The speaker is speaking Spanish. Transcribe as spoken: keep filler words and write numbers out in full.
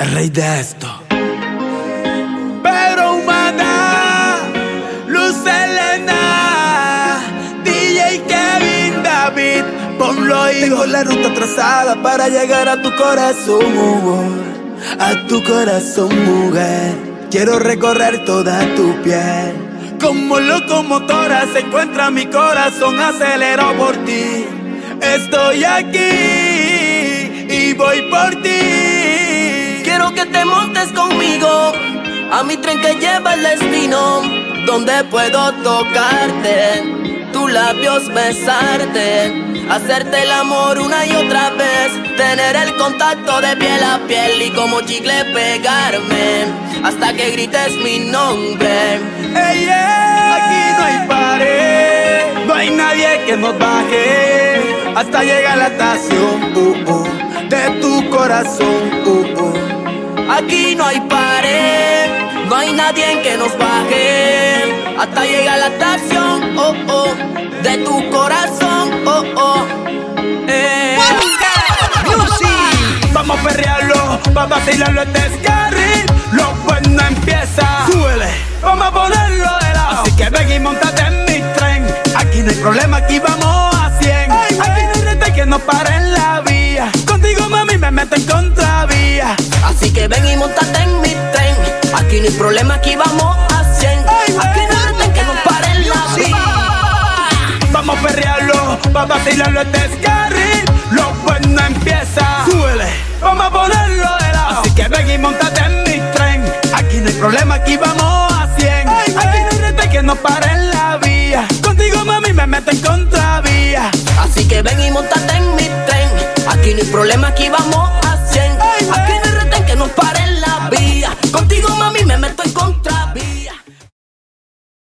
el rey de esto. Pedro Humana, Luz Elena, D J Kevin David, ponlo hijo. Tengo la ruta trazada para llegar a tu corazón, a tu corazón, mujer. Quiero recorrer toda tu piel. Como locomotora se encuentra mi corazón, acelero por ti. Estoy aquí y voy por ti. Quiero que te montes conmigo a mi tren que lleva el destino, donde puedo tocarte, tus labios besarte, hacerte el amor una y otra vez, tener el contacto de piel a piel y como chicle pegarme hasta que grites mi nombre. Hey, yeah. Aquí no hay pared, no hay nadie que nos baje hasta llegar a la estación uh, uh, de tu corazón. Uh, uh. Aquí no hay pared, no hay nadie que nos baje hasta llegar a la estación oh, oh, de tu corazón. Oh, oh. Eh. Vamos a perrearlo, vamos a vacilarlo este descarril. Lo bueno empieza, súbele, vamos a ponerlo de lado. Así que ven y montate en mi tren. Aquí no hay problema, aquí vamos a cien. Ay, aquí no hay rete que nos pare en la vía. Contigo mami me meto en contravía. Así que ven y montate en mi tren. Aquí no hay problema, aquí vamos a cien. Ay, aquí no hay rete que nos pare en la vía. Vamos a perrearlo, vamos a vacilarlo este descarril. Lo bueno empieza, súbele, vamos a ponerlo de lado. Así que ven y montate en mi tren. Aquí no hay problema, aquí vamos a cien. Ay, aquí no hay rete que nos pare en la vía. Contigo mami me meto en contravía. Así que ven y montate en mi tren. Aquí no hay problema, aquí vamos